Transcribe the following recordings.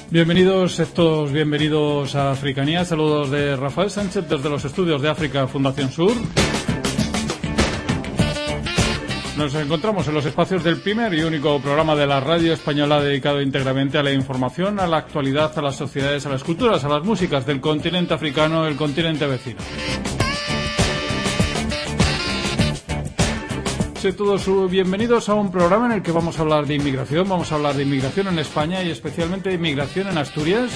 Bienvenidos todos, bienvenidos a Africanía. Saludos de Rafael Sánchez desde los estudios de África Fundación Sur. Nos encontramos en los espacios del primer y único programa de la radio española dedicado íntegramente a la información, a la actualidad, a las sociedades, a las culturas, a las músicas del continente africano, el continente vecino. Sí, todos bienvenidos a un programa en el que vamos a hablar de inmigración. Vamos a hablar de inmigración en España y especialmente de inmigración en Asturias.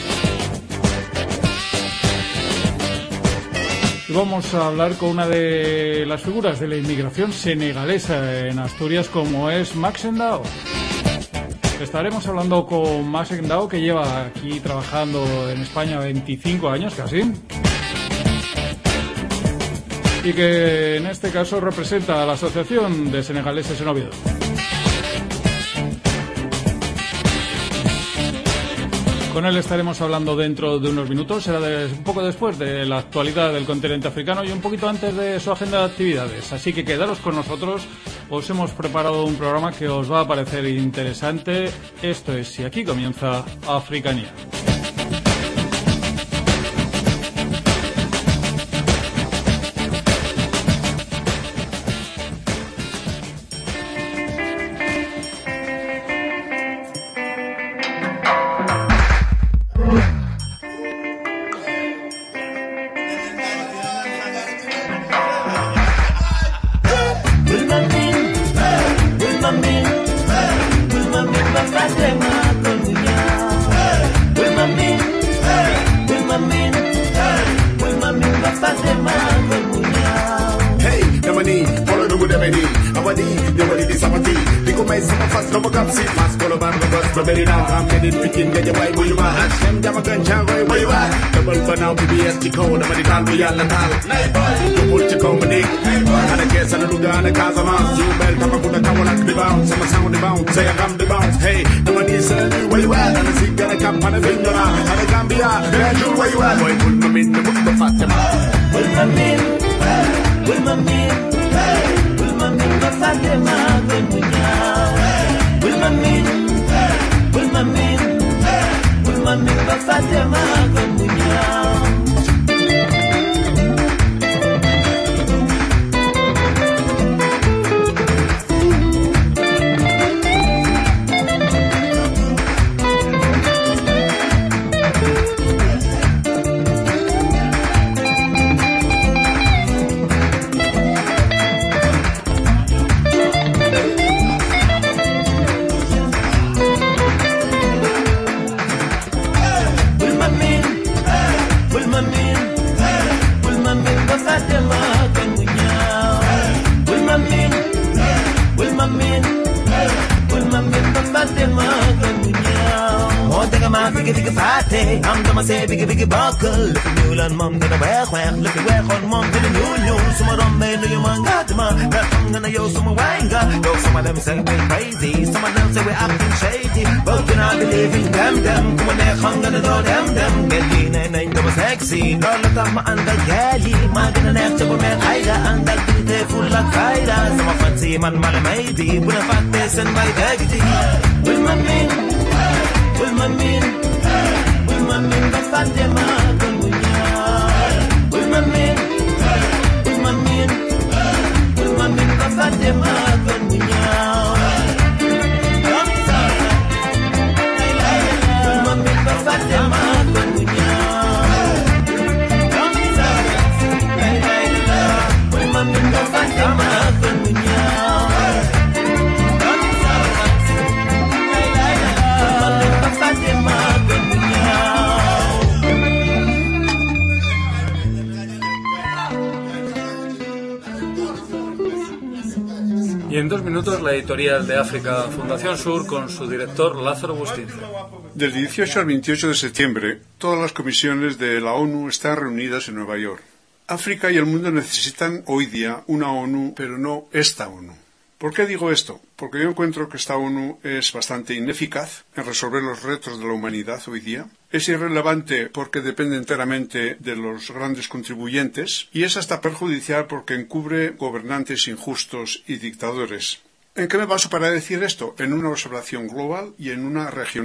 Y vamos a hablar con una de las figuras de la inmigración senegalesa en Asturias, como es Max Ndao. Estaremos hablando con Max Ndao, que lleva aquí trabajando en España 25 años casi. Y que en este caso representa a la Asociación de Senegaleses en Oviedo. Con él estaremos hablando dentro de unos minutos, será un poco después de la actualidad del continente africano y un poquito antes de su agenda de actividades. Así que quedaros con nosotros, os hemos preparado un programa que os va a parecer interesante. Esto es Y aquí comienza Africanía. Y en 2 minutos la editorial de África Fundación Sur con su director Lázaro Bustinza. Del 18 al 28 de septiembre, todas las comisiones de la ONU están reunidas en Nueva York. África y el mundo necesitan hoy día una ONU, pero no esta ONU. ¿Por qué digo esto? Porque yo encuentro que esta ONU es bastante ineficaz en resolver los retos de la humanidad hoy día. Es irrelevante porque depende enteramente de los grandes contribuyentes y es hasta perjudicial porque encubre gobernantes injustos y dictadores. ¿En qué me baso para decir esto? En una observación global y en una regional.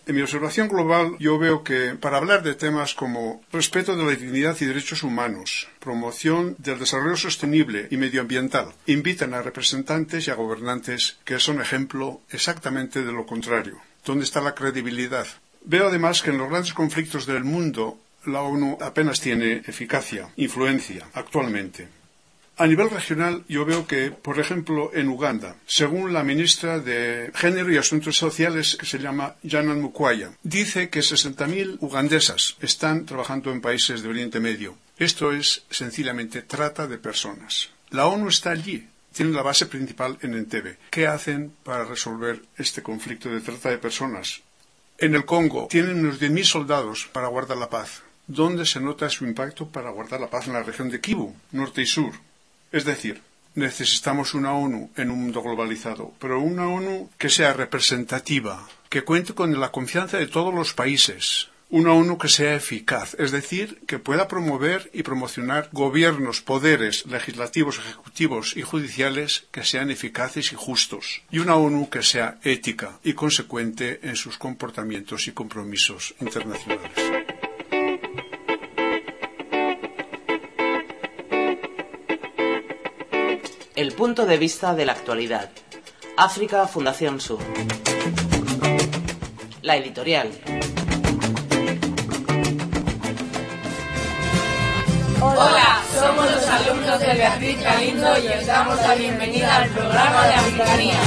En mi observación global yo veo que para hablar de temas como respeto de la dignidad y derechos humanos, promoción del desarrollo sostenible y medioambiental, invitan a representantes y a gobernantes que son ejemplo exactamente de lo contrario. ¿Dónde está la credibilidad? Veo además que en los grandes conflictos del mundo la ONU apenas tiene eficacia, influencia actualmente. A nivel regional, yo veo que, por ejemplo, en Uganda, según la ministra de Género y Asuntos Sociales, que se llama Janet Mukwaya, dice que 60.000 ugandesas están trabajando en países de Oriente Medio. Esto es sencillamente trata de personas. La ONU está allí, tiene la base principal en Entebbe. ¿Qué hacen para resolver este conflicto de trata de personas? En el Congo tienen unos 10.000 soldados para guardar la paz. ¿Dónde se nota su impacto para guardar la paz en la región de Kivu, norte y sur? Es decir, necesitamos una ONU en un mundo globalizado, pero una ONU que sea representativa, que cuente con la confianza de todos los países. Una ONU que sea eficaz, es decir, que pueda promover y promocionar gobiernos, poderes legislativos, ejecutivos y judiciales que sean eficaces y justos. Y una ONU que sea ética y consecuente en sus comportamientos y compromisos internacionales. El punto de vista de la actualidad. África Fundación Sur. La editorial. Hola, somos los alumnos de Beatriz Galindo y os damos la bienvenida al programa de Africanía.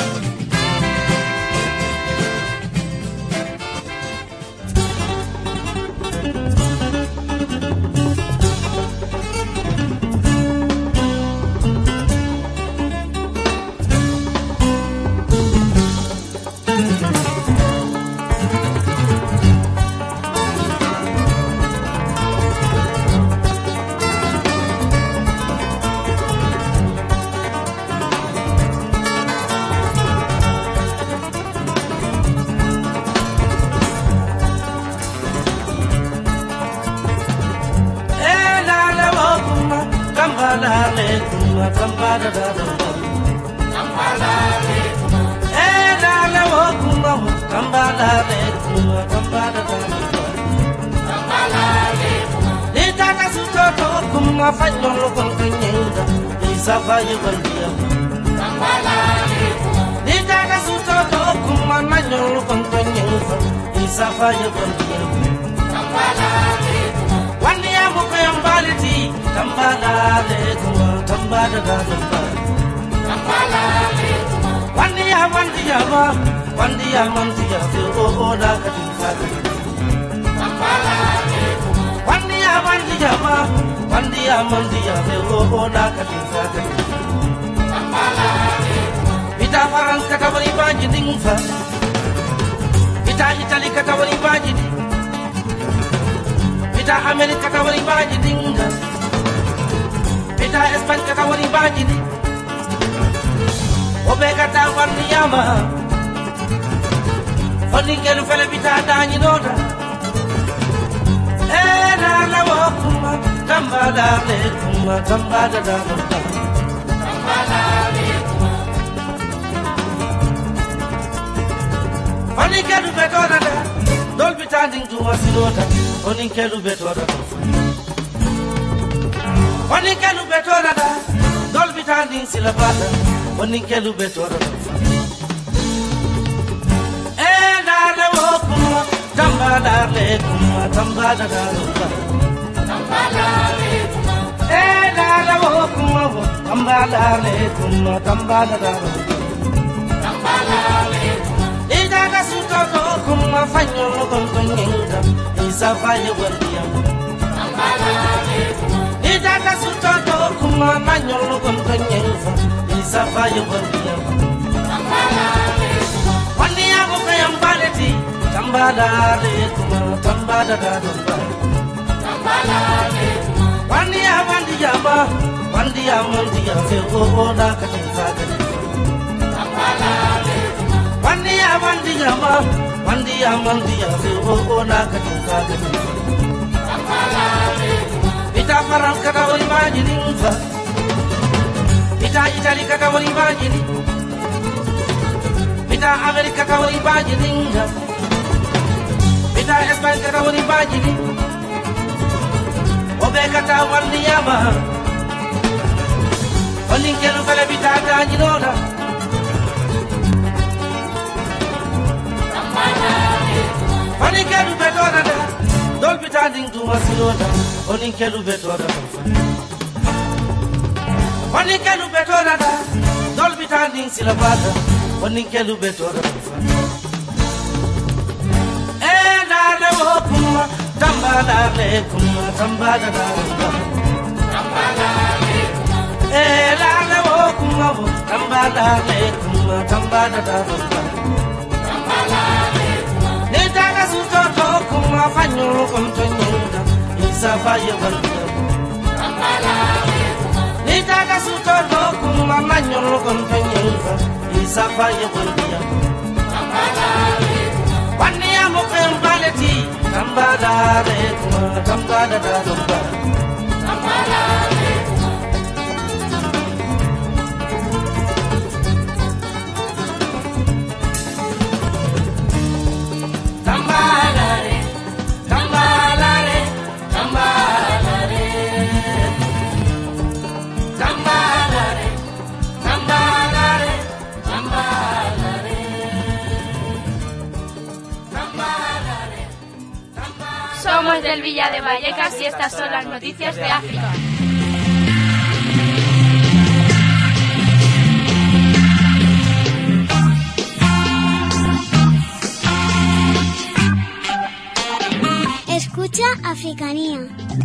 Ita France katawari baji dingfa, ita Italy katawari baji di, ita America katawari baji dinga, ita Espagne katawari baji di, obe katawari yama, oni kelu fele bita dani doda, la la wakuma, tambala le kuma, tambala da da. Onikelu betora da, dolbi tanding to masinota. Onikelu betora da. Onikelu betora da, dolbi tanding silabata. Onikelu betora da. La wokuma, tambala le kuma, tambala da da. Tambala le kuma. La wokuma, tambala le kuma, tambala da da. Tambala le kuma. Ida suto kuma fanyo konkonyenga isa faye wandia tambala le kuma ida suto kuma fanyo konkonyenga isa faye wandia tambala le kuma wandia ko kayambaleti tambala le kuma tambala da tambala le kuma wandia wandia fe o na katinga tambala le Wandia fe o na katinga tambala le ita faran katawari baji dinfa ita Italy katawari baji di ita America katawari baji dinga bita Espagne kata woni bajini obe kata wandi yama onin kelu fele bita daji noda onin kelu betora da dol bita ding tu masinoda onin kelu betora onin kelu betora da dol bita ding silabada onin kelu betora kuma tambala le kuma tambala da tambala le la le kuma tambala le kuma tambala da tambala le ne daga su to kuma fanyo kom to nyuda isa faye wanda tambala le ne daga su to kuma manyo kom to nyuda isa faye wanda tambala le wani amo kembaleti tambala le kuma tambala da tambala le tambala le tambala le tambala le tambala le tambala le tambala le Somos del Villa de Vallecas y estas son las noticias de África. Escucha Africanía.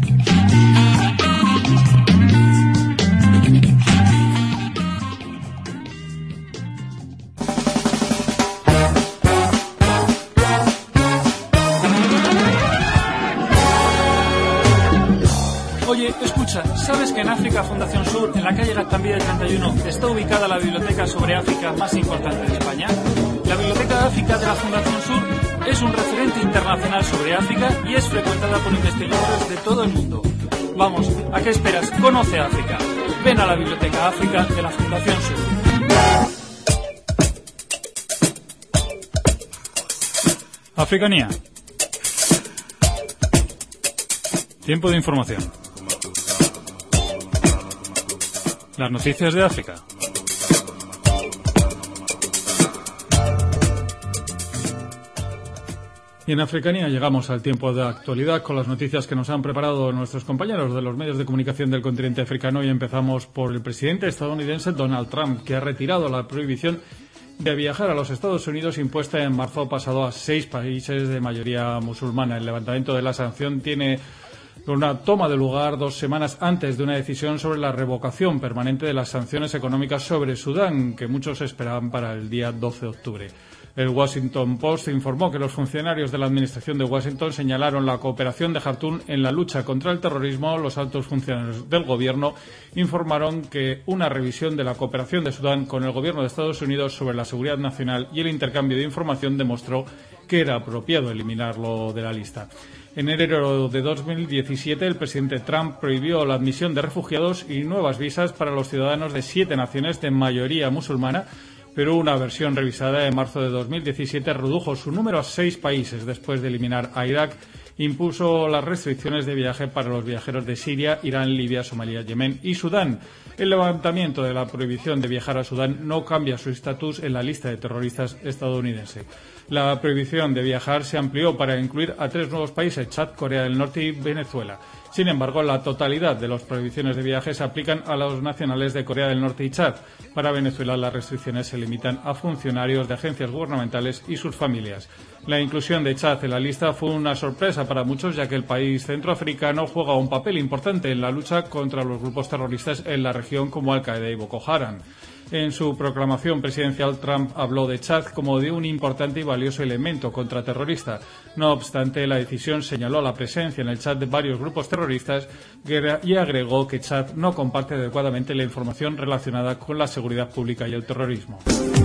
Oye, escucha, ¿sabes que en África Fundación Sur, en la calle Gaztambide 31, está ubicada la biblioteca sobre África más importante de España? La Biblioteca de África de la Fundación Sur es un referente internacional sobre África y es frecuentada por investigadores de todo el mundo. Vamos, ¿a qué esperas? Conoce África. Ven a la Biblioteca África de la Fundación Sur. Africanía. Tiempo de información. Las noticias de África. Y en Africanía llegamos al tiempo de actualidad con las noticias que nos han preparado nuestros compañeros de los medios de comunicación del continente africano y empezamos por el presidente estadounidense Donald Trump, que ha retirado la prohibición de viajar a los Estados Unidos impuesta en marzo pasado a 6 países de mayoría musulmana. El levantamiento de la sanción tiene una toma de lugar 2 semanas antes de una decisión sobre la revocación permanente de las sanciones económicas sobre Sudán, que muchos esperaban para el día 12 de octubre. El Washington Post informó que los funcionarios de la administración de Washington señalaron la cooperación de Jartum en la lucha contra el terrorismo. Los altos funcionarios del gobierno informaron que una revisión de la cooperación de Sudán con el gobierno de Estados Unidos sobre la seguridad nacional y el intercambio de información demostró que era apropiado eliminarlo de la lista. En enero de 2017, el presidente Trump prohibió la admisión de refugiados y nuevas visas para los ciudadanos de 7 naciones de mayoría musulmana, pero una versión revisada en marzo de 2017 redujo su número a 6 países después de eliminar a Irak. Impuso las restricciones de viaje para los viajeros de Siria, Irán, Libia, Somalia, Yemen y Sudán. El levantamiento de la prohibición de viajar a Sudán no cambia su estatus en la lista de terroristas estadounidense. La prohibición de viajar se amplió para incluir a 3 nuevos países, Chad, Corea del Norte y Venezuela. Sin embargo, la totalidad de las prohibiciones de viaje se aplican a los nacionales de Corea del Norte y Chad. Para Venezuela, las restricciones se limitan a funcionarios de agencias gubernamentales y sus familias. La inclusión de Chad en la lista fue una sorpresa para muchos, ya que el país centroafricano juega un papel importante en la lucha contra los grupos terroristas en la región como Al-Qaeda y Boko Haram. En su proclamación presidencial, Trump habló de Chad como de un importante y valioso elemento contraterrorista. No obstante, la decisión señaló la presencia en el Chad de varios grupos terroristas y agregó que Chad no comparte adecuadamente la información relacionada con la seguridad pública y el terrorismo.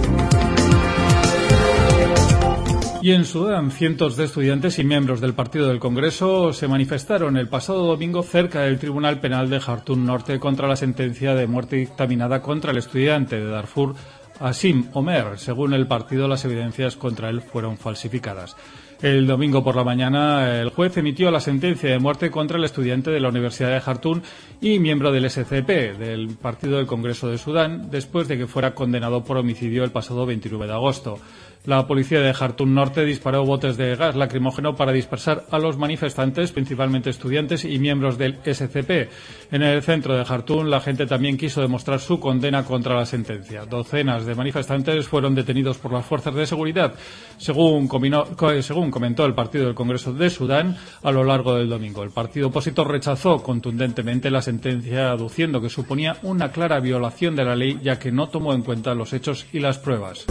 Y en Sudán, cientos de estudiantes y miembros del Partido del Congreso se manifestaron el pasado domingo cerca del Tribunal Penal de Jartum Norte contra la sentencia de muerte dictaminada contra el estudiante de Darfur, Asim Omer. Según el partido, las evidencias contra él fueron falsificadas. El domingo por la mañana, el juez emitió la sentencia de muerte contra el estudiante de la Universidad de Jartum y miembro del SCP, del Partido del Congreso de Sudán, después de que fuera condenado por homicidio el pasado 29 de agosto. La policía de Jartum Norte disparó botes de gas lacrimógeno para dispersar a los manifestantes, principalmente estudiantes y miembros del SCP. En el centro de Jartum, la gente también quiso demostrar su condena contra la sentencia. Docenas de manifestantes fueron detenidos por las fuerzas de seguridad, según comentó el Partido del Congreso de Sudán a lo largo del domingo. El partido opositor rechazó contundentemente la sentencia, aduciendo que suponía una clara violación de la ley, ya que no tomó en cuenta los hechos y las pruebas.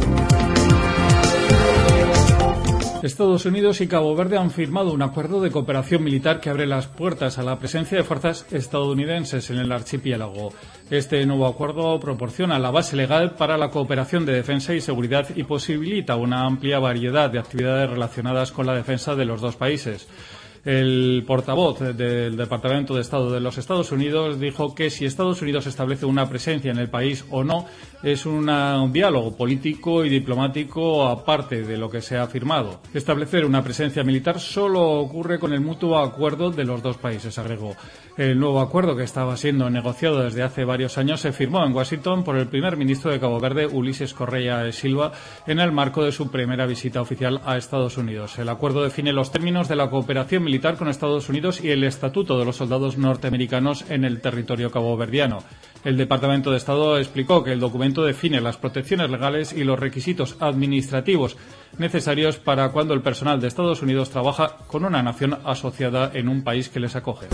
Estados Unidos y Cabo Verde han firmado un acuerdo de cooperación militar que abre las puertas a la presencia de fuerzas estadounidenses en el archipiélago. Este nuevo acuerdo proporciona la base legal para la cooperación de defensa y seguridad y posibilita una amplia variedad de actividades relacionadas con la defensa de los dos países. El portavoz del Departamento de Estado de los Estados Unidos dijo que si Estados Unidos establece una presencia en el país o no es un diálogo político y diplomático aparte de lo que se ha firmado. Establecer una presencia militar solo ocurre con el mutuo acuerdo de los dos países, agregó. El nuevo acuerdo, que estaba siendo negociado desde hace varios años, se firmó en Washington por el primer ministro de Cabo Verde, Ulises Correa Silva, en el marco de su primera visita oficial a Estados Unidos. El acuerdo define los términos de la cooperación militar con Estados Unidos y el estatuto de los soldados norteamericanos en el territorio caboverdiano. El Departamento de Estado explicó que el documento define las protecciones legales y los requisitos administrativos necesarios para cuando el personal de Estados Unidos trabaja con una nación asociada en un país que les acoge.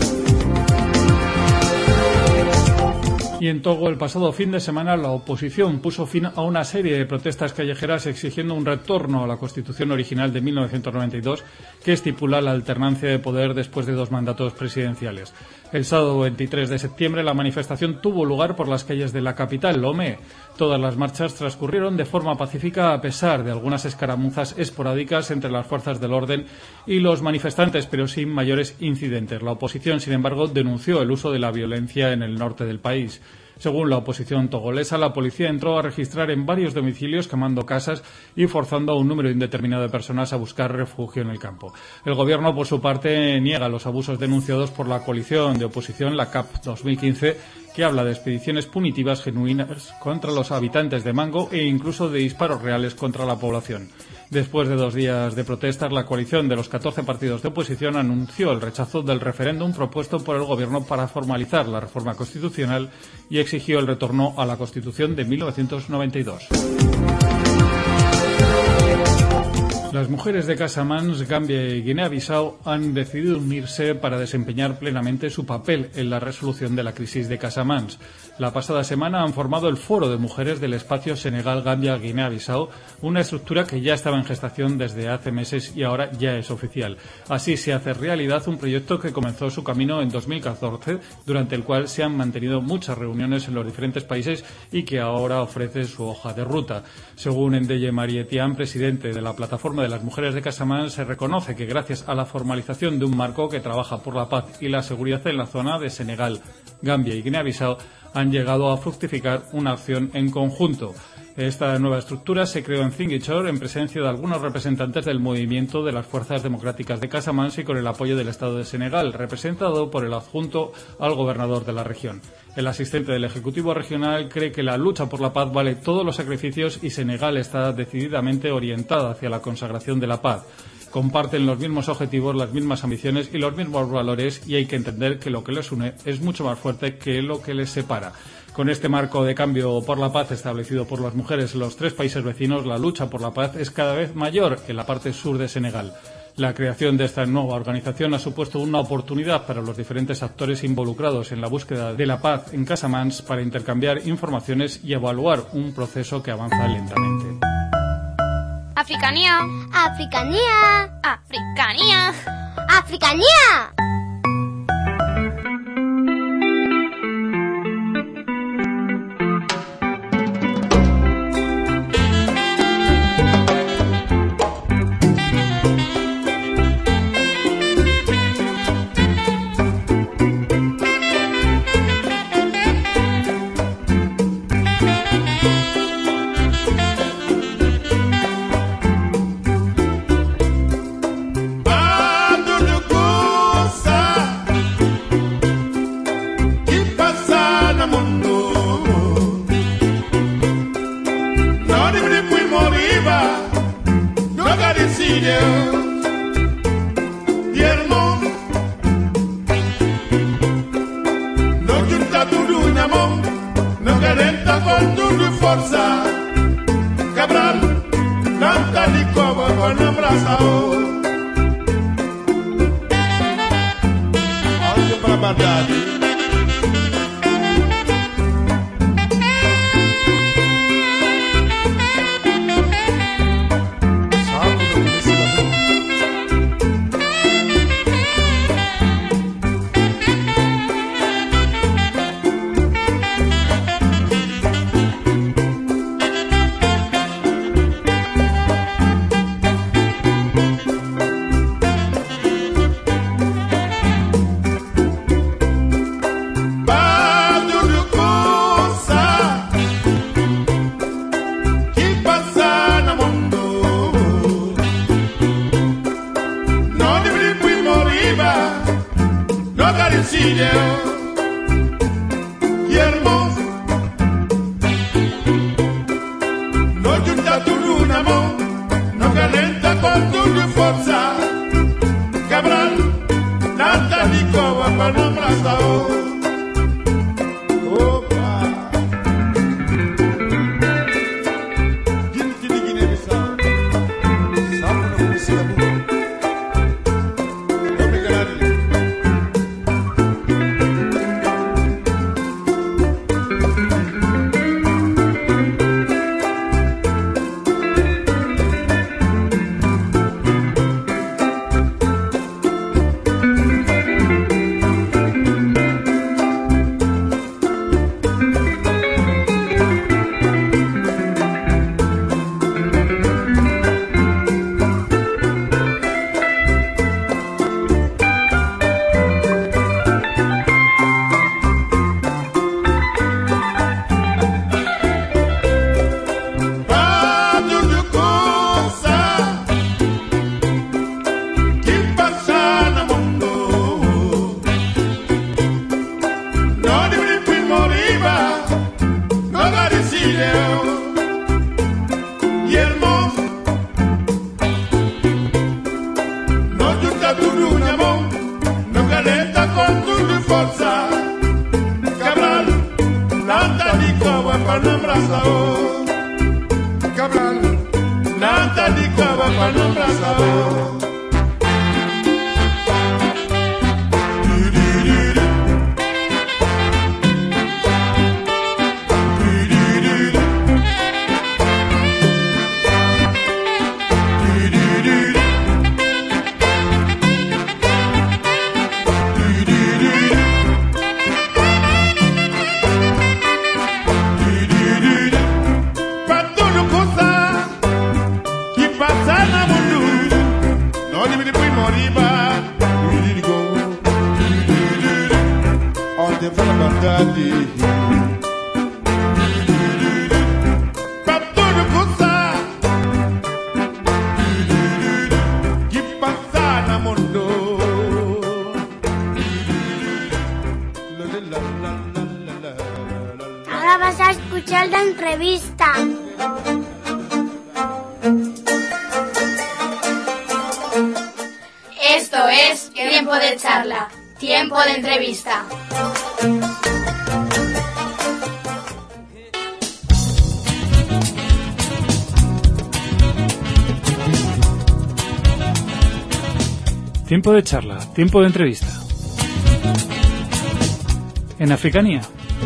Y en Togo, el pasado fin de semana, la oposición puso fin a una serie de protestas callejeras exigiendo un retorno a la Constitución original de 1992, que estipula la alternancia de poder después de 2 mandatos presidenciales. El sábado 23 de septiembre, la manifestación tuvo lugar por las calles de la capital, Lomé. Todas las marchas transcurrieron de forma pacífica a pesar de algunas escaramuzas esporádicas entre las fuerzas del orden y los manifestantes, pero sin mayores incidentes. La oposición, sin embargo, denunció el uso de la violencia en el norte del país. Según la oposición togolesa, la policía entró a registrar en varios domicilios, quemando casas y forzando a un número indeterminado de personas a buscar refugio en el campo. El gobierno, por su parte, niega los abusos denunciados por la coalición de oposición, la CAP 2015, que habla de expediciones punitivas genuinas contra los habitantes de Mango e incluso de disparos reales contra la población. Después de 2 días de protestas, la coalición de los 14 partidos de oposición anunció el rechazo del referéndum propuesto por el gobierno para formalizar la reforma constitucional y exigió el retorno a la Constitución de 1992. Las mujeres de Casamance, Gambia y Guinea-Bissau han decidido unirse para desempeñar plenamente su papel en la resolución de la crisis de Casamance. La pasada semana han formado el Foro de Mujeres del Espacio Senegal-Gambia-Guinea-Bissau, una estructura que ya estaba en gestación desde hace meses y ahora ya es oficial. Así se hace realidad un proyecto que comenzó su camino en 2014, durante el cual se han mantenido muchas reuniones en los diferentes países y que ahora ofrece su hoja de ruta. Según Ndeye Marietian, presidente de la Plataforma de las Mujeres de Casamance, se reconoce que gracias a la formalización de un marco que trabaja por la paz y la seguridad en la zona de Senegal, Gambia y Guinea-Bissau, han llegado a fructificar una acción en conjunto. Esta nueva estructura se creó en Ziguinchor en presencia de algunos representantes del movimiento de las Fuerzas Democráticas de Casamance y con el apoyo del Estado de Senegal, representado por el adjunto al gobernador de la región. El asistente del Ejecutivo Regional cree que la lucha por la paz vale todos los sacrificios y Senegal está decididamente orientada hacia la consagración de la paz. Comparten los mismos objetivos, las mismas ambiciones y los mismos valores, y hay que entender que lo que les une es mucho más fuerte que lo que les separa. Con este marco de cambio por la paz establecido por las mujeres en los 3 países vecinos, la lucha por la paz es cada vez mayor en la parte sur de Senegal. La creación de esta nueva organización ha supuesto una oportunidad para los diferentes actores involucrados en la búsqueda de la paz en Casamance para intercambiar informaciones y evaluar un proceso que avanza lentamente. Africanía. Africanía. Africanía. Africanía. decide y el mundo no giunta tu lunamo no calenta con tu forza Cabral tanta di como con abrazao oggi para mandare y hermoso no giunta tu luna no calenta con tu forza Cabral nata di cova para no abrazao Ahora vas a escuchar la entrevista. Esto es Tiempo de Charla, Tiempo de Entrevista. Tiempo de charla, tiempo de entrevista. En Africanía.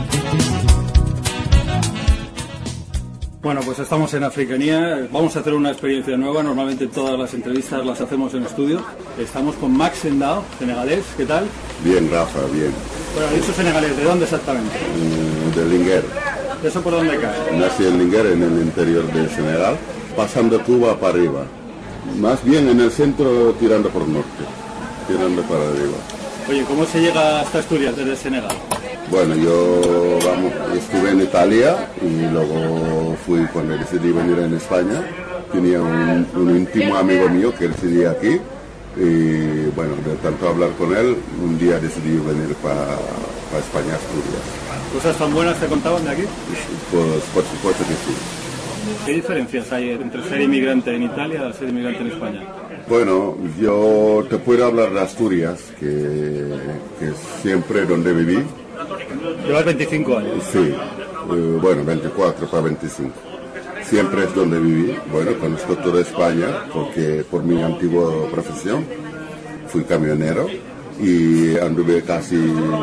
Bueno, pues estamos en Africanía. Vamos a hacer una experiencia nueva. Normalmente todas las entrevistas las hacemos en estudio. Estamos con Max Sendao, senegalés. ¿Qué tal? Bien, Rafa, bien. Bueno, dicho senegalés, ¿de dónde exactamente? De Linguère. ¿Eso por dónde cae? Nací en Linguère, en el interior de Senegal, pasando Cuba para arriba. Más bien en el centro, tirando por norte, tirando para arriba. Oye, ¿cómo se llega hasta Asturias desde Senegal? Bueno, yo estuve en Italia y luego fui cuando decidí venir en España. Tenía un íntimo amigo mío que residía aquí y bueno, de tanto hablar con él, un día decidí venir para España, Asturias. ¿Cosas tan buenas te contaban de aquí? Pues por supuesto que sí. ¿Qué diferencias hay entre ser inmigrante en Italia y ser inmigrante en España? Bueno, yo te puedo hablar de Asturias, que es siempre donde viví. Llevas 25 años. Sí, bueno, 24 para 25. Siempre es donde viví. Bueno, conozco toda España, porque por mi antigua profesión fui camionero y anduve casi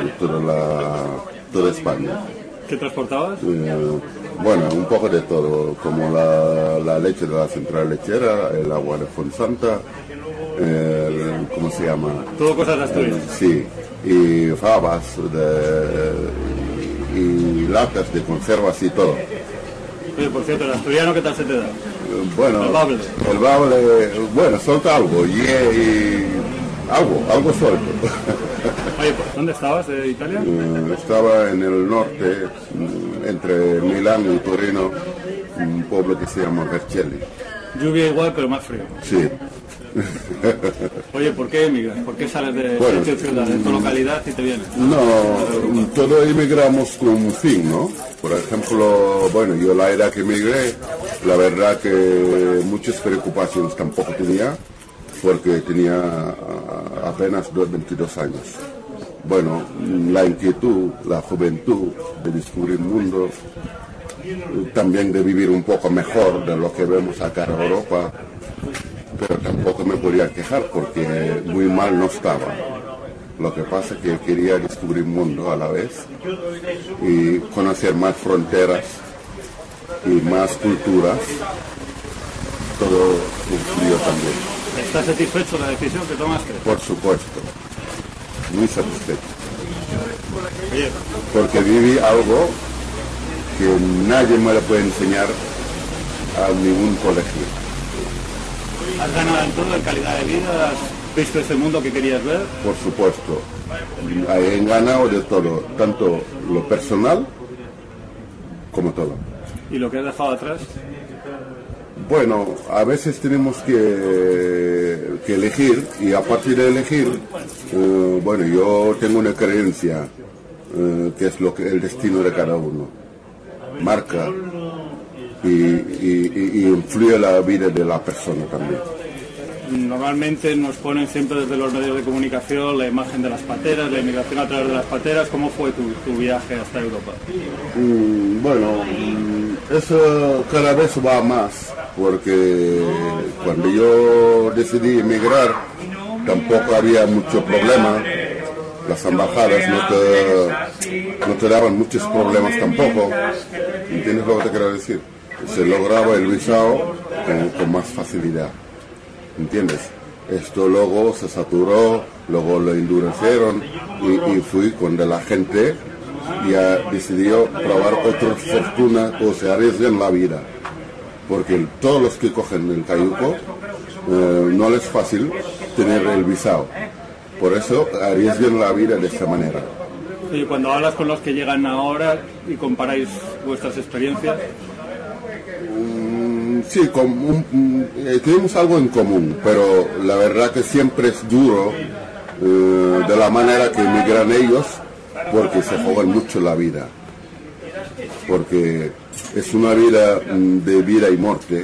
toda España. ¿Qué transportabas? Bueno, un poco de todo, como la leche de la central lechera, el agua de Fonsanta, ¿cómo se llama? Todo cosas de Asturias. Sí, y fabas y latas de conservas y todo. Oye, por cierto, el asturiano, ¿qué tal se te da? Bueno, el bable, bueno, suelta algo y algo suelto. Oye, ¿dónde estabas de Italia? Estaba en el norte, entre Milán y Torino, un pueblo que se llama Vercelli. Lluvia igual, pero más frío. Sí. Oye, ¿por qué emigras? ¿Por qué sales de tu ciudad, de tu localidad y te vienes? No, todos emigramos con un fin, ¿no? Por ejemplo, bueno, yo la edad que emigré, la verdad que muchas preocupaciones tampoco tenía, porque tenía apenas 22 años. Bueno, la inquietud, la juventud de descubrir el mundo, también de vivir un poco mejor de lo que vemos acá en Europa, pero tampoco me podía quejar porque muy mal no estaba. Lo que pasa es que quería descubrir el mundo a la vez y conocer más fronteras y más culturas. Todo influyó también. ¿Estás satisfecho de la decisión que tomaste? Por supuesto, muy satisfecho. Oye, porque viví algo que nadie me lo puede enseñar a ningún colegio. ¿has ganado en todo, en calidad de vida? ¿Has visto ese mundo que querías ver? Por supuesto, he ganado de todo, tanto lo personal como todo. ¿Y lo que has dejado atrás? Bueno, a veces tenemos que elegir, y a partir de elegir, bueno, yo tengo una creencia que es el destino de cada uno. Marca y influye la vida de la persona también. Normalmente nos ponen siempre desde los medios de comunicación la imagen de las pateras, la inmigración a través de las pateras. ¿Cómo fue tu viaje hasta Europa? Bueno, eso cada vez va más, porque cuando yo decidí emigrar tampoco había mucho problema. Las embajadas no te daban muchos problemas tampoco. ¿Entiendes lo que te quiero decir? Se lograba el visado con más facilidad. ¿Entiendes? Esto luego se saturó, luego lo endurecieron y fui cuando la gente ya decidió probar otra fortuna o se arriesgan la vida. Porque todos los que cogen el cayuco no les es fácil tener el visado. Por eso arriesgan la vida de esta manera. Y cuando hablas con los que llegan ahora y comparáis vuestras experiencias... Sí, tenemos algo en común, pero la verdad que siempre es duro de la manera que emigran ellos, porque se juegan mucho la vida. Porque es una vida de vida y muerte,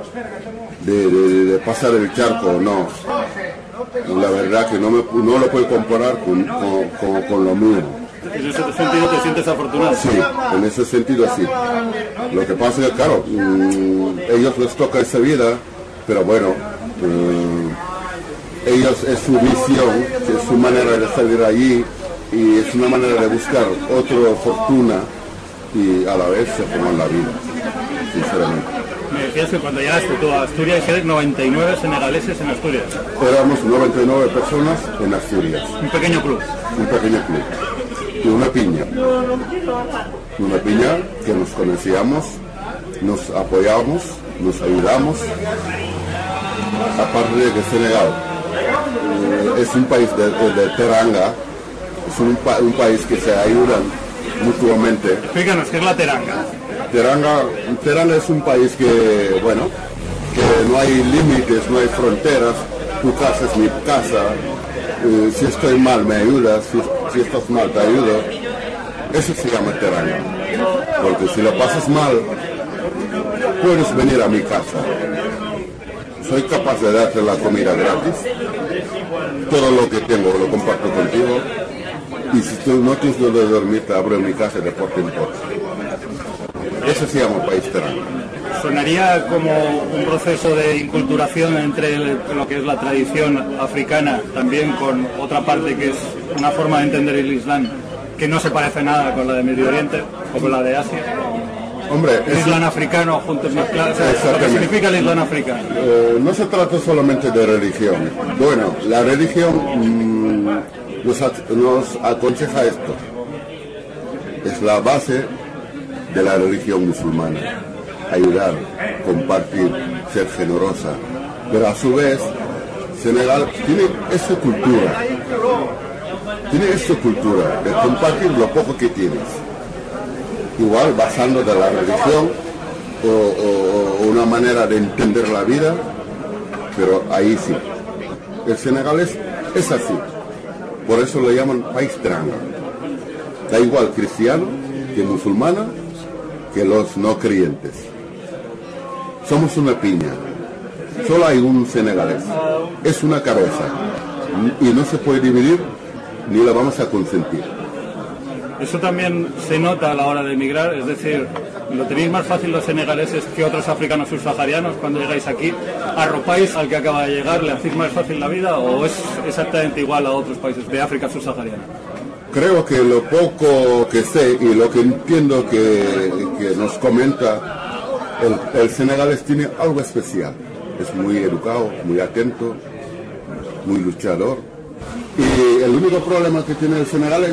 de pasar el charco o no. La verdad que no lo puedo comparar con lo mío. ¿En ese sentido te sientes afortunado? Sí, en ese sentido sí. Lo que pasa es que, claro, ellos les toca esa vida, pero bueno, ellos es su visión, es su manera de salir allí y es una manera de buscar otra fortuna y a la vez se forman la vida, sinceramente. Me decías que cuando llegaste tú a Asturias eres 99 senegaleses en Asturias. Éramos 99 personas en Asturias. Un pequeño club. Un pequeño club. Y una piña que nos conocíamos, nos apoyamos, nos ayudamos. Aparte de que Senegal es un país de teranga, es un país que se ayudan mutuamente. Explícanos, ¿qué es la teranga? Teranga es un país que, bueno, que no hay límites, no hay fronteras, tu casa es mi casa. Si estoy mal me ayudas, si estás mal te ayudo. Eso se llama teranga. Porque si lo pasas mal, puedes venir a mi casa. Soy capaz de darte la comida gratis. Todo lo que tengo lo comparto contigo. Y si tú no tienes donde dormir, te abro en mi casa de porte en porte. Eso se llama país terreno. Sonaría como un proceso de inculturación entre lo que es la tradición africana, también con otra parte que es una forma de entender el Islam, que no se parece nada con la de Medio Oriente o con la de Asia. Hombre, el Islam africano juntos mezclados, lo que significa el Islam africano. No se trata solamente de religión. Bueno, la religión nos aconseja esto. Es la base de la religión musulmana. Ayudar, compartir, ser generosa. Pero a su vez, Senegal tiene esa cultura. Tiene esa cultura de compartir lo poco que tienes. Igual basando de la religión o una manera de entender la vida, pero ahí sí. El Senegal es así. Por eso lo llaman país tranga. Da igual cristiano que musulmana que los no creyentes. Somos una piña. Solo hay un senegalés. Es una cabeza. Y no se puede dividir ni la vamos a consentir. Eso también se nota a la hora de emigrar, es decir, ¿lo tenéis más fácil los senegaleses que otros africanos subsaharianos cuando llegáis aquí? ¿Arropáis al que acaba de llegar, le hacéis más fácil la vida o es exactamente igual a otros países de África subsahariana? Creo que lo poco que sé y lo que entiendo que nos comenta, el senegalés tiene algo especial. Es muy educado, muy atento, muy luchador. Y el único problema que tiene el senegalés,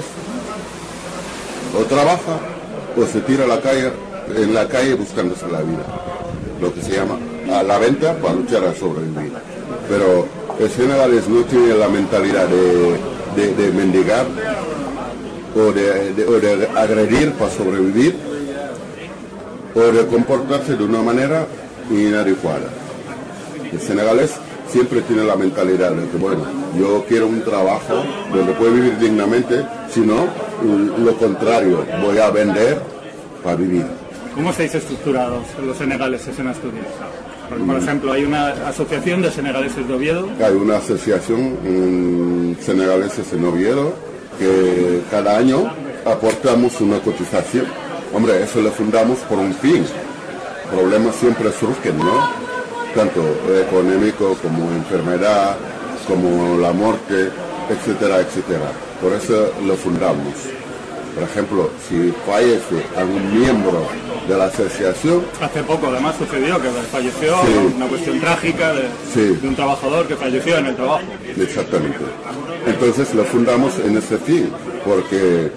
o trabaja o se tira a la calle, en la calle buscándose la vida, lo que se llama a la venta para luchar a sobrevivir. Pero el senegalés no tiene la mentalidad de mendigar o de agredir para sobrevivir o de comportarse de una manera inadecuada. El senegalés siempre tiene la mentalidad de que, bueno, yo quiero un trabajo donde puedo vivir dignamente, si no, lo contrario, voy a vender para vivir. ¿Cómo estáis estructurados los senegaleses en Asturias? Porque, por ejemplo, hay una asociación de senegaleses de Oviedo. Hay una asociación senegaleses en Oviedo que cada año aportamos una cotización. Hombre, eso lo fundamos por un fin. Problemas siempre surgen, ¿no? Tanto económico como enfermedad, como la muerte, etcétera, etcétera. Por eso lo fundamos. Por ejemplo, si fallece algún miembro de la asociación... Hace poco además sucedió que falleció, sí, una cuestión trágica de un trabajador que falleció en el trabajo. Exactamente. Entonces lo fundamos en ese fin, porque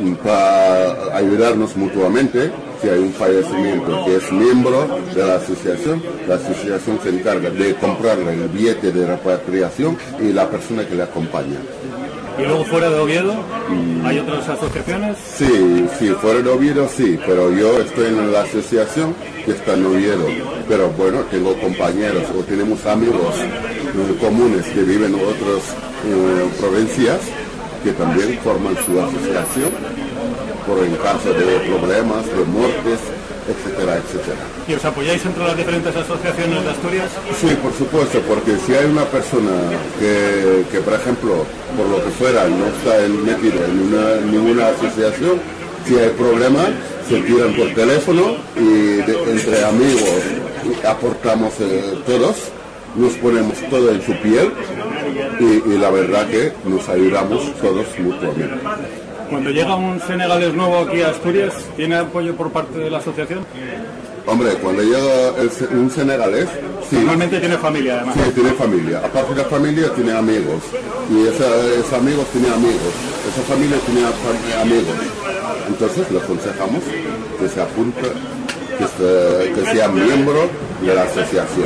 para ayudarnos mutuamente, si hay un fallecimiento que es miembro de la asociación se encarga de comprarle el billete de repatriación y la persona que le acompaña. ¿Y luego fuera de Oviedo hay otras asociaciones? Sí, fuera de Oviedo sí, pero yo estoy en la asociación que está en Oviedo. Pero bueno, tengo compañeros o tenemos amigos comunes que viven en otras provincias que también forman su asociación por en caso de problemas, de muertes, etcétera, etcétera. ¿Y os apoyáis entre las diferentes asociaciones de Asturias? Sí, por supuesto, porque si hay una persona que por ejemplo, por lo que fuera, no está metida en ninguna asociación, si hay problemas, se tiran por teléfono y entre amigos aportamos todos, nos ponemos todo en su piel y la verdad que nos ayudamos todos mutuamente. Cuando llega un senegalés nuevo aquí a Asturias, ¿tiene apoyo por parte de la asociación? Hombre, cuando llega un senegalés, sí. Normalmente tiene familia, además. Sí, tiene familia. Aparte de la familia, tiene amigos. Y esos amigos tienen amigos. Esa familia tiene amigos. Entonces, le aconsejamos que se apunte, que sea miembro de la asociación.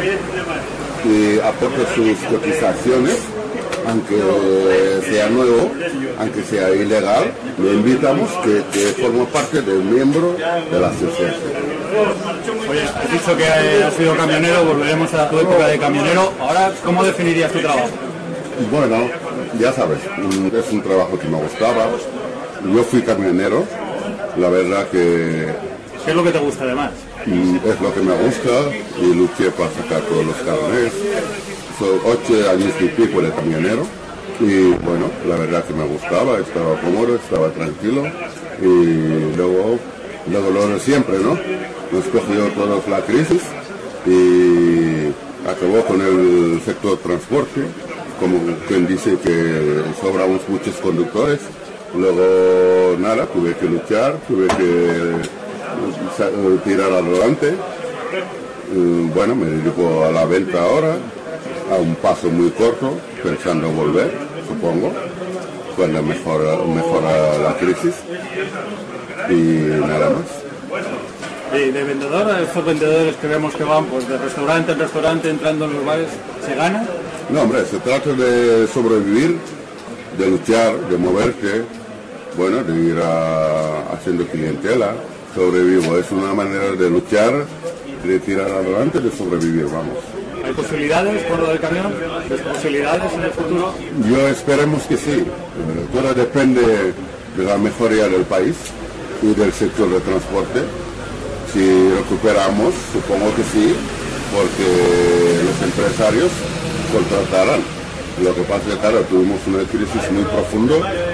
Y aporte sus cotizaciones, aunque sea nuevo, aunque sea ilegal, le invitamos que forme parte del miembro de la asociación. Oye, has dicho que has sido camionero, volveremos a tu época de camionero. Ahora, ¿cómo definirías tu trabajo? Bueno, ya sabes, es un trabajo que me gustaba. Yo fui camionero, la verdad que ¿Qué es lo que te gusta además? Es lo que me gusta y luché para sacar todos los carnets. Son 8 años y pico de camionero y bueno, la verdad que me gustaba, estaba cómodo, estaba tranquilo y luego lo de siempre, ¿no? Nos cogió toda la crisis y acabó con el sector transporte, como quien dice que sobramos muchos conductores. Luego nada, tuve que luchar, tuve que tirar adelante. Bueno, me dedico a la venta ahora, a un paso muy corto, pensando volver, supongo, cuando mejora la crisis. Y nada más. ¿Y de vendedor, estos vendedores que vemos que van pues de restaurante en restaurante entrando en los bares, se gana? No, hombre, se trata de sobrevivir, de luchar, de moverte, bueno, de ir haciendo clientela. Sobrevivo, es una manera de luchar, de tirar adelante, de sobrevivir, vamos. ¿Hay posibilidades por lo del camión? ¿Hay posibilidades en el futuro? Yo esperemos que sí. Todo depende de la mejoría del país y del sector de transporte. Si recuperamos, supongo que sí, porque los empresarios contratarán. Lo que pasa es que, claro, tuvimos una crisis muy profunda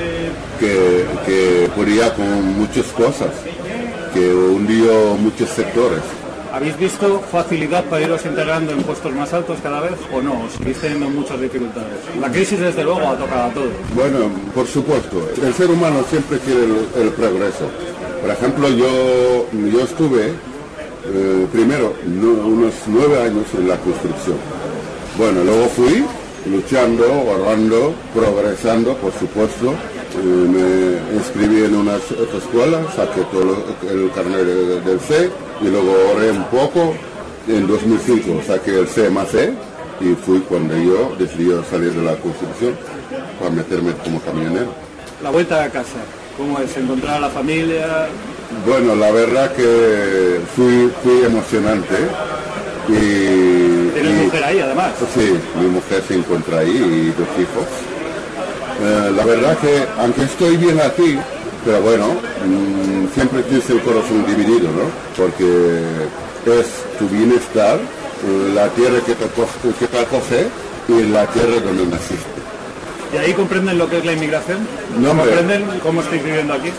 que podía con muchas cosas, que hundió muchos sectores. ¿Habéis visto facilidad para iros integrando en puestos más altos cada vez o no? ¿O seguís teniendo muchas dificultades? La crisis desde luego ha tocado a todos. Bueno, por supuesto. El ser humano siempre quiere el progreso. Por ejemplo, yo estuve primero unos 9 años en la construcción. Bueno, luego fui luchando, ahorrando, progresando, por supuesto. Me inscribí en una escuela, saqué todo el carnet del C y luego ahorré un poco. En 2005 saqué el C más E y fui cuando yo decidí salir de la construcción para meterme como camionero. La vuelta a casa, ¿cómo es? ¿Encontrar a la familia? Bueno, la verdad que fui emocionante. ¿Tienes mujer ahí además? Sí, mi mujer se encuentra ahí y 2 hijos. La verdad que, aunque estoy bien aquí, pero bueno, siempre tienes el corazón dividido, ¿no? Porque es tu bienestar, la tierra que te acoge y la tierra donde naciste. ¿Y ahí comprenden lo que es la inmigración? No, ¿Comprenden cómo estáis viviendo aquí?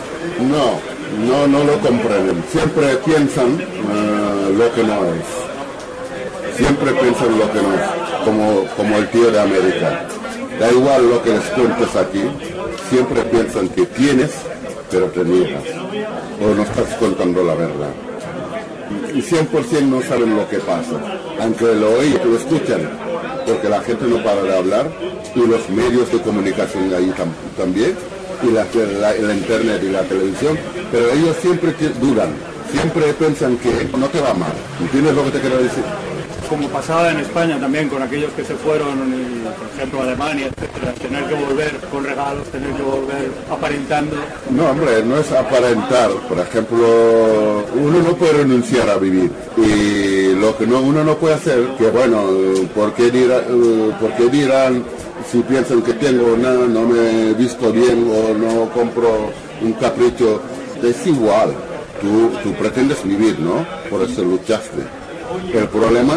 No lo comprenden. Siempre piensan lo que no es. Siempre piensan lo que no es, como el tío de América. Da igual lo que les cuentes aquí, siempre piensan que tienes, pero te niegas, o no estás contando la verdad. Y 100% no saben lo que pasa, aunque lo escuchan, porque la gente no para de hablar, y los medios de comunicación ahí también, y la internet y la televisión, pero ellos siempre dudan, siempre piensan que no te va mal. ¿Entiendes lo que te quiero decir? Como pasaba en España también con aquellos que se fueron, por ejemplo, a Alemania, etcétera, tener que volver con regalos, tener que volver aparentando. No, hombre, no es aparentar. Por ejemplo, uno no puede renunciar a vivir. Y lo que uno no puede hacer, que bueno, ¿por qué dirán si piensan que tengo nada, no me he visto bien o no compro un capricho? Es igual. Tú pretendes vivir, ¿no? Por eso luchaste. El problema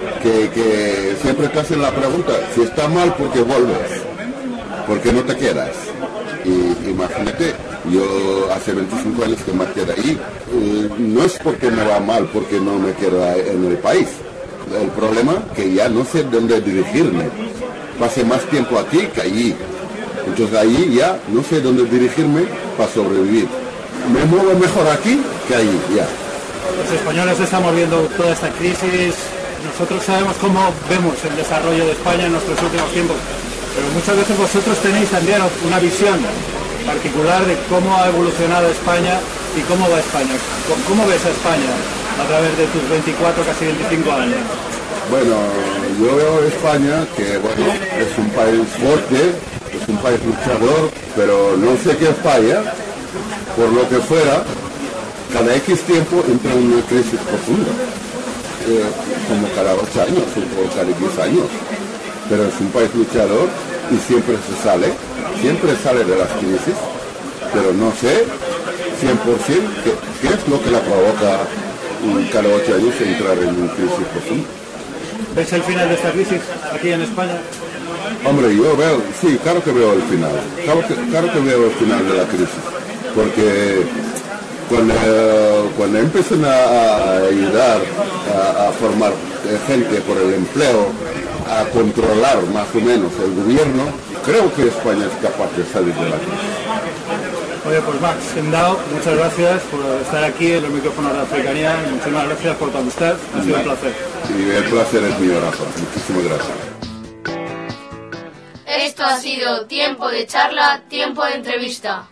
que siempre te hacen la pregunta, si está mal, ¿por qué vuelves? ¿Por qué no te quedas? Y imagínate, yo hace 25 años que me quedé ahí, no es porque me va mal, porque no me quedo en el país. El problema que ya no sé dónde dirigirme. Pasé más tiempo aquí que allí. Entonces allí ya no sé dónde dirigirme para sobrevivir. Me muevo mejor aquí que allí, ya. Los españoles estamos viendo toda esta crisis, nosotros sabemos cómo vemos el desarrollo de España en nuestros últimos tiempos, pero muchas veces vosotros tenéis también una visión particular de cómo ha evolucionado España y cómo va España. ¿Cómo ves a España a través de tus 24, casi 25 años? Bueno, yo veo a España que bueno, es un país fuerte, es un país luchador, pero no sé qué falla, por lo que fuera. Cada X tiempo entra en una crisis profunda, como cada 8 años o cada 10 años. Pero es un país luchador y siempre sale de las crisis. Pero no sé 100%, ¿qué es lo que la provoca cada 8 años entrar en una crisis profunda? ¿Ves el final de esta crisis aquí en España? Hombre, yo veo, sí, claro que veo el final. Claro que veo el final de la crisis. Porque cuando empiezan a ayudar a formar gente por el empleo, a controlar más o menos el gobierno, creo que España es capaz de salir de la crisis. Oye, pues Max Gendao, muchas gracias por estar aquí en los micrófonos de Africanía. Muchísimas gracias por tu amistad. Ha sido un placer. Sí, el placer es mío, Rafa. Muchísimas gracias. Esto ha sido Tiempo de Charla, Tiempo de Entrevista.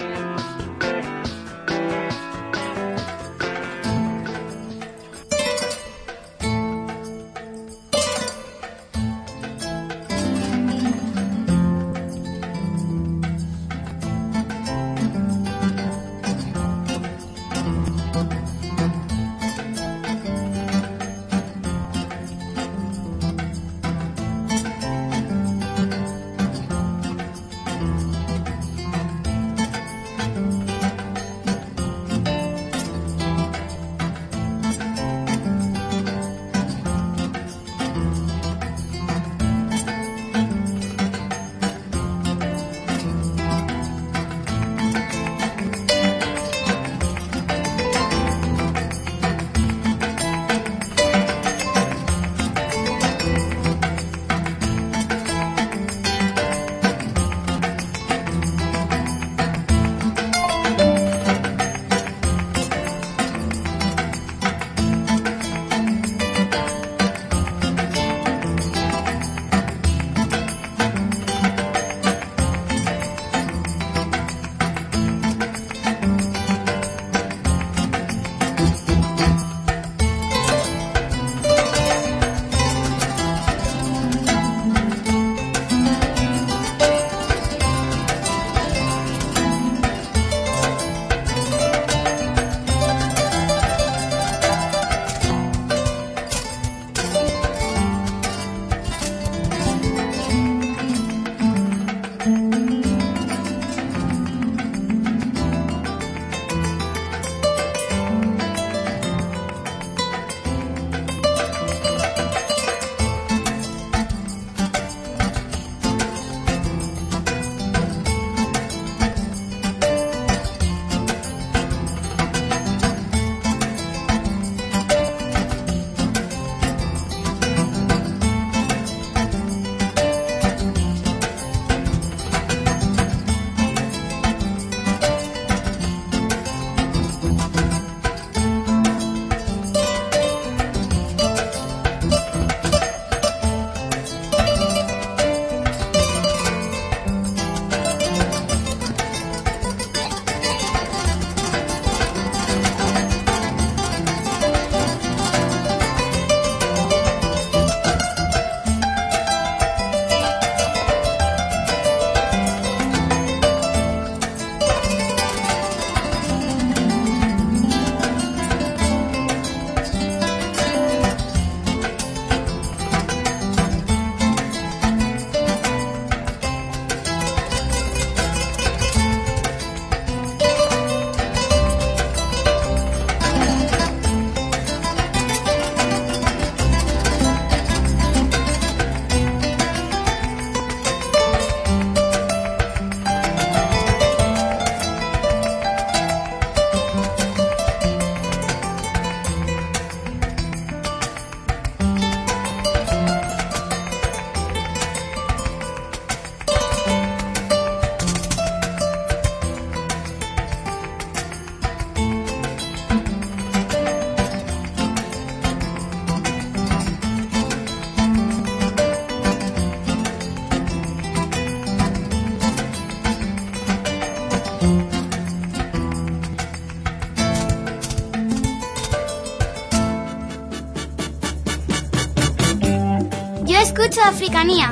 Escucho Africanía.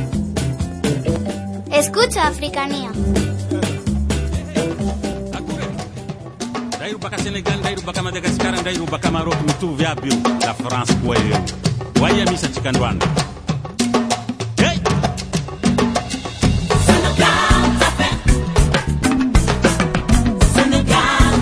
Escucho Africanía. Dairu baka Senegal, dairu baka Madagascar, dairu baka Maroc, mutu via bio la France kwayo. Waya misa chikandwanda. Hey! Senegal, Senegal,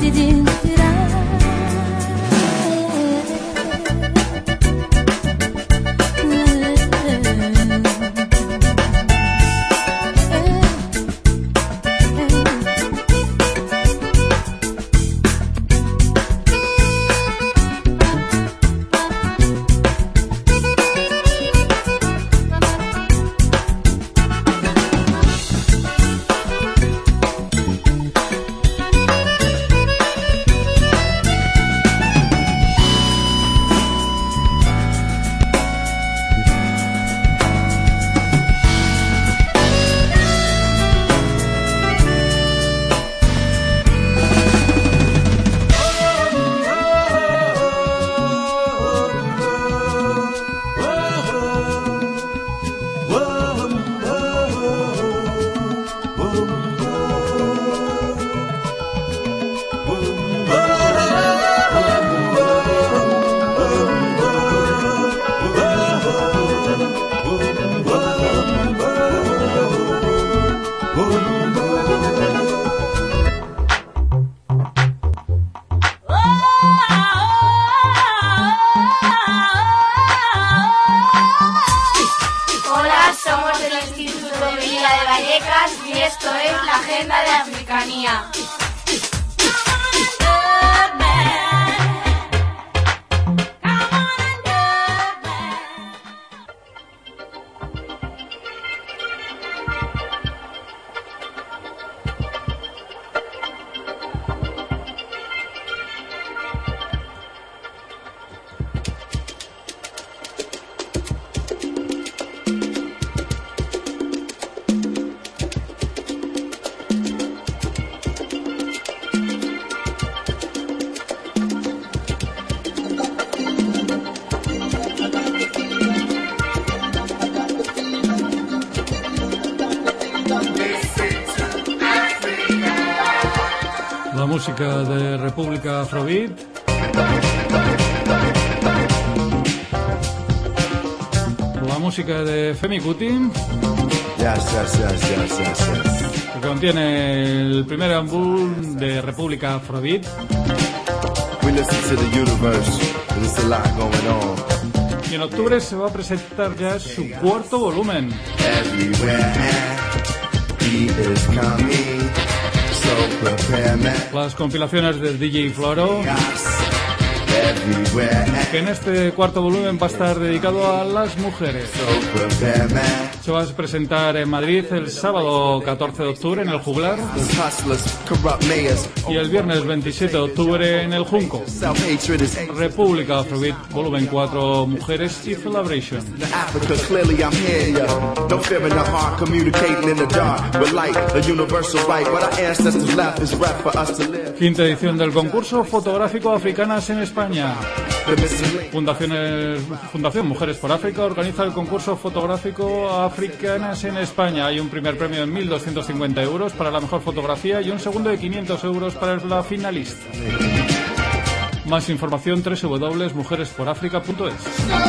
Música de República Afrobeat. La música de Femi Kuti. Que contiene el primer álbum de República Afrobeat. Y en octubre se va a presentar ya su cuarto volumen. Las compilaciones del DJ Floro, que en este cuarto volumen va a estar dedicado a las mujeres. Se va a presentar en Madrid el sábado 14 de octubre en el Juglar y el viernes 27 de octubre en el Junco. República Afrobeat, volumen 4, Mujeres y Celebration. Quinta edición del concurso fotográfico Africanas en España. Fundación Mujeres por África organiza el concurso fotográfico Africanas en España. Hay un primer premio de 1.250 euros para la mejor fotografía y un segundo de 500 euros para la finalista. Más información www.mujeresporafrica.es.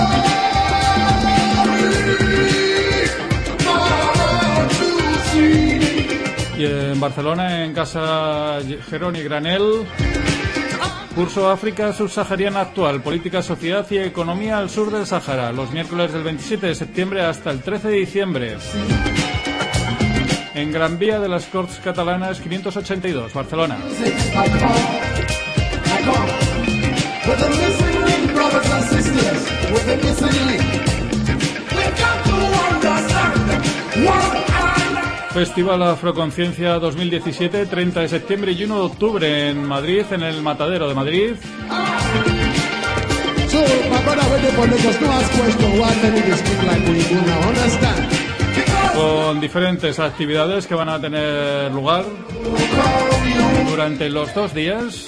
Y en Barcelona, en Casa Geroni Granel, curso África subsahariana actual, política, sociedad y economía al sur del Sáhara, los miércoles del 27 de septiembre hasta el 13 de diciembre. En Gran Vía de las Corts Catalanas 582, Barcelona. Festival Afroconciencia 2017, 30 de septiembre y 1 de octubre en Madrid, en el Matadero de Madrid. Con diferentes actividades que van a tener lugar durante los 2 días.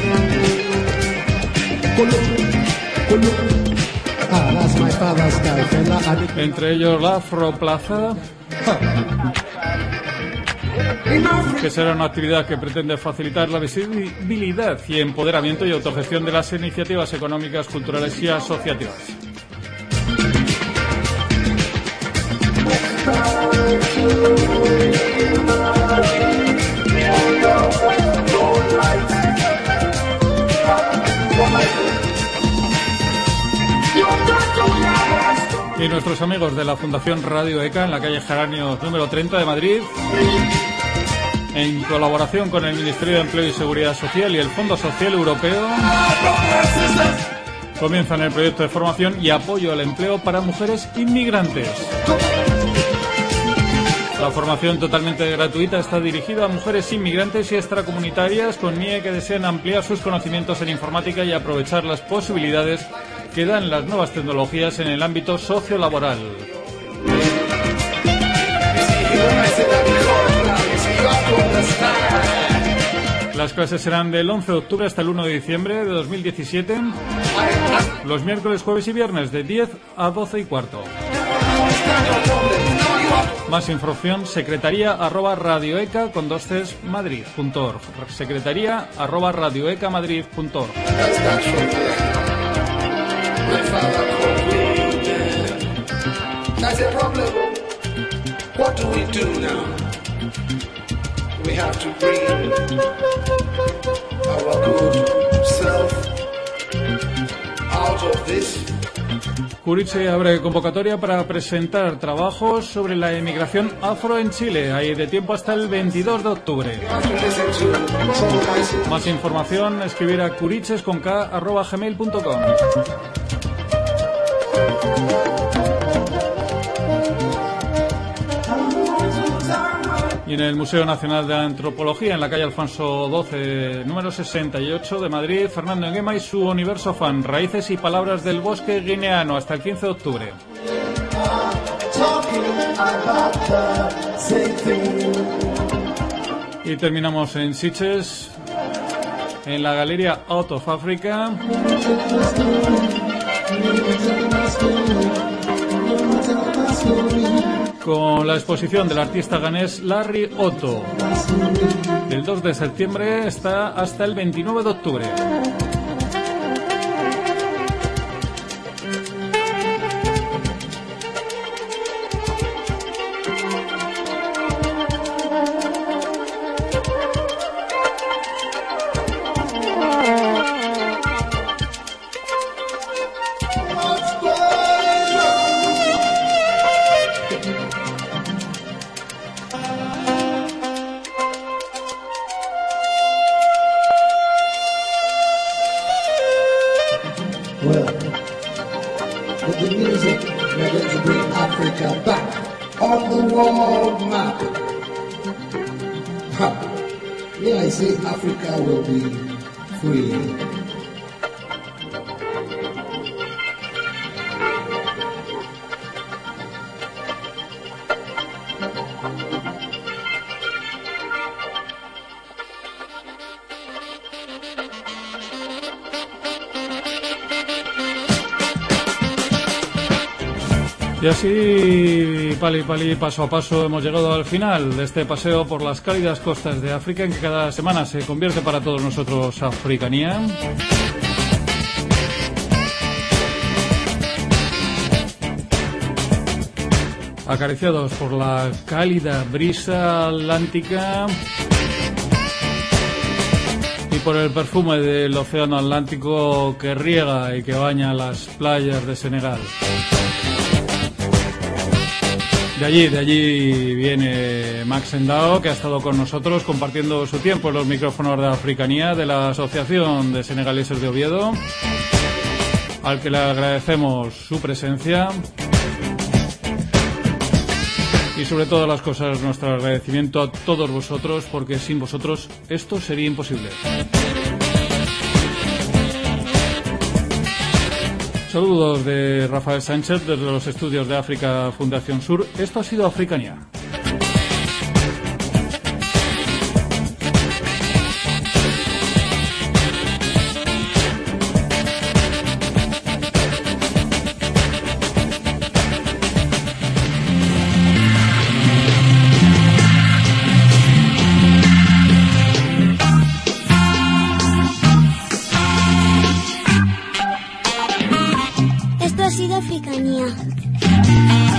Entre ellos la Afroplaza, que será una actividad que pretende facilitar la visibilidad y empoderamiento y autogestión de las iniciativas económicas, culturales y asociativas. Y nuestros amigos de la Fundación Radio ECA en la calle Geranios número 30 de Madrid, en colaboración con el Ministerio de Empleo y Seguridad Social y el Fondo Social Europeo, comienzan el proyecto de formación y apoyo al empleo para mujeres inmigrantes. La formación totalmente gratuita está dirigida a mujeres inmigrantes y extracomunitarias con NIE que desean ampliar sus conocimientos en informática y aprovechar las posibilidades que dan las nuevas tecnologías en el ámbito sociolaboral. Las clases serán del 11 de octubre hasta el 1 de diciembre de 2017, los miércoles, jueves y viernes de 10 a 12 y cuarto. Más información, secretaría@radioeca con 2Cs madrid.org. secretaría@radioecamadrid.org. That's a problem. What do we do now? We have to bring our good self out of this. Curiche abre convocatoria para presentar trabajos sobre la emigración afro en Chile. Hay de tiempo hasta el 22 de octubre. Más información, escribir a curiches@gmail.com. Y en el Museo Nacional de Antropología, en la calle Alfonso XII, número 68 de Madrid, Fernando Nguema y su Universo Fan, Raíces y Palabras del Bosque Guineano, hasta el 15 de octubre. Y terminamos en Sitges, en la Galería Out of Africa, con la exposición del artista ganés Larry Otto. Del 2 de septiembre está hasta el 29 de octubre. Africa will be free. Y así, pali pali, paso a paso, hemos llegado al final de este paseo por las cálidas costas de África, en que cada semana se convierte para todos nosotros Africanía. Acariciados por la cálida brisa atlántica y por el perfume del océano Atlántico que riega y que baña las playas de Senegal. De allí viene Max Endao, que ha estado con nosotros compartiendo su tiempo en los micrófonos de Africanía de la Asociación de Senegaleses de Oviedo, al que le agradecemos su presencia y sobre todas las cosas nuestro agradecimiento a todos vosotros, porque sin vosotros esto sería imposible. Saludos de Rafael Sánchez desde los estudios de África Fundación Sur. Esto ha sido Africanía. Esto ha sido Africanía.